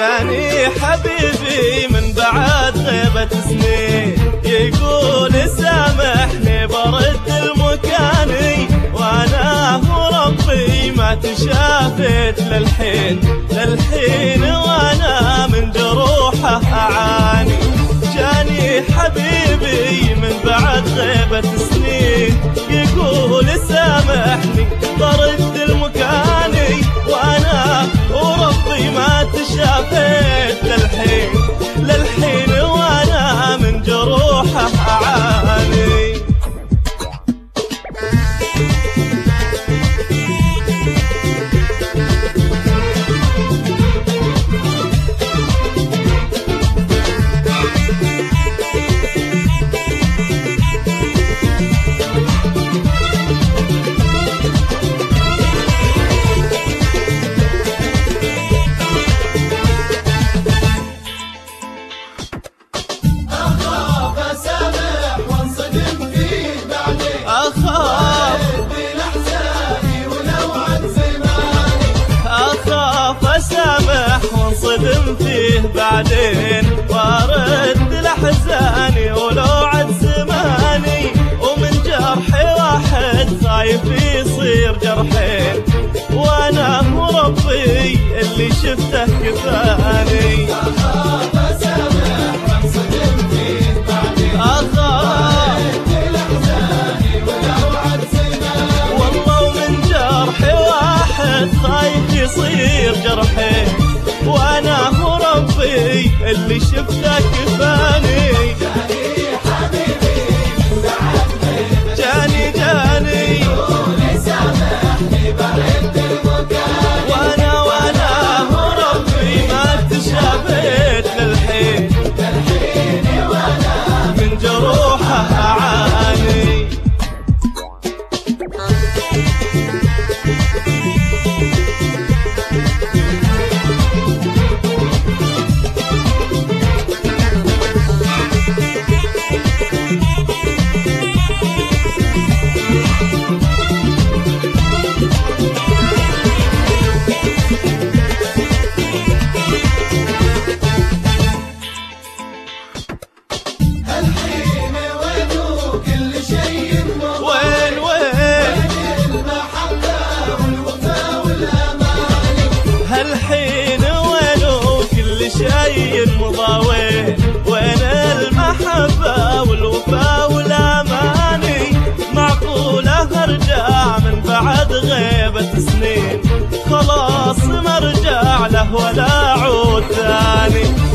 جاني حبيبي من بعد غيبة سنين، يقول سامحني برد المكاني، وانا وربي ما تشافت للحين وانا من جروحه اعاني. جاني حبيبي من بعد غيبة سنين، يقول سامحني برد المكاني، وانا وربي ما تشافت للحين وانا من جروحه اعاني. أخاف أسامح وانصدم فيه بعدين، وارد لأحزاني ولو عد زماني، ومن جرحي واحد خايف يصير جرحين، وانا وربي اللي شفته كفاني. أخاف أسامح وانصدم فيه بعدين، وارد لأحزاني ولو عد زماني، والله ومن جرحي واحد خايف يصير جرحين، وانا وربي اللي شفته كفاني. جاني حبيبي من بعد غيبة، جاني يقول سامحني برد المكاني، وانا وربي ما تشافت للحين وانا من جروحه اعاني. الحين وين وكل شيء مضى، وين المحبة والوفاء والأماني، هالحين وين وكل شيء مضى، وين المحبة والوفاء والأماني. معقولة ارجع من بعد غيبة سنين، خلاص ما ارجع له ولا اعود ثاني.